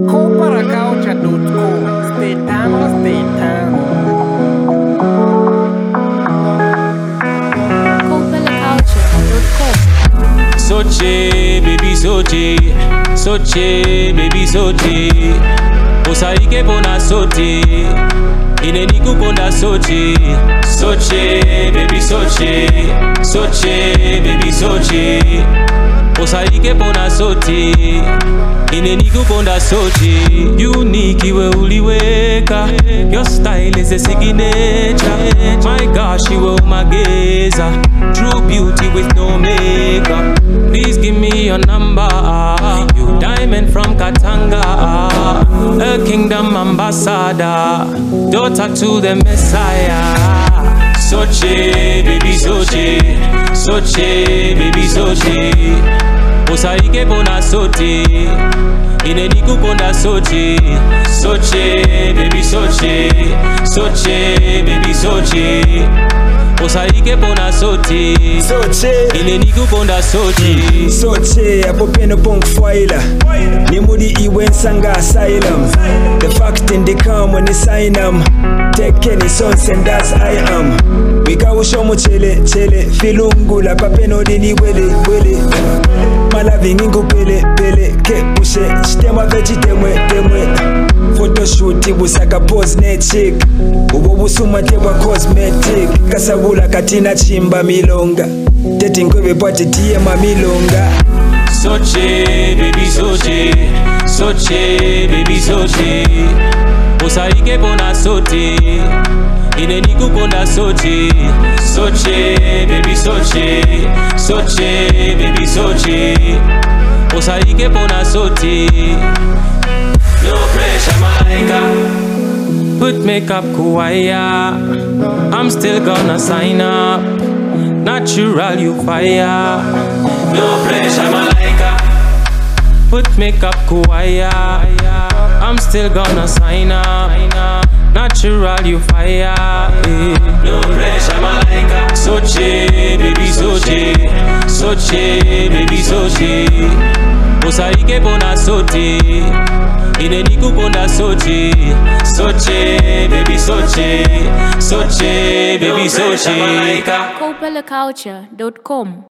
Coparacouch.com. Stay down, stay down. Coparacouch.com. Soche, baby Soche, Soche, baby Soche. Osaike pona Soche, ineni kukonda Soche, Soche, baby Soche, Soche, baby Soche. Osaike pona Soche, ineni kukonda Soche. Unique iwe uliweka, your style is a signature. My gosh, you were my gazer, true beauty with no makeup. Please give me your number. You diamond from Katanga, a kingdom ambassador, daughter to the Messiah. Soche, baby Soche, Soche, baby Soche. Osaike pona Soche, ineni kukonda Soche, Soche, baby Soche, Soche, baby Soche. Osaike pona Soche, Soche, ineni kukonda Soche. Soche, apopeno punk foiler. Nimudi iwensanga asylum. The fact in the come when they sign them. Take any sons and that's I am. Wikawushomo chele, chele. Filungula papeno dini wele, wele. Malavi ngingu pele, pele. Ke pushe, chitema veji demwe, demwe. Photoshoot ibusaka pose ne chick. Ubobusuma tewa cosmetic. Kasabula katina chimba milonga. Teti nkwebe pati tiema milonga. Soche, baby Soche, Soche, baby Soche. Osaike pona Soche, ineni kukonda Soche, Soche, baby Soche, Soche, baby Soche. Osaike pona Soche. No pressure, Malaika. Put makeup kuwaya, I'm still gonna sign up. Natural you fire. No pressure, Malaika. Put makeup kuwaya, I'm still gonna sign up. Natural you fire. No pressure, Malaika. Soche, baby Soche, Soche, baby Soche. Osaike pona Soche, ineni kukonda Soche, Soche, baby Soche, Soche, baby Soche. Coparacouch.com.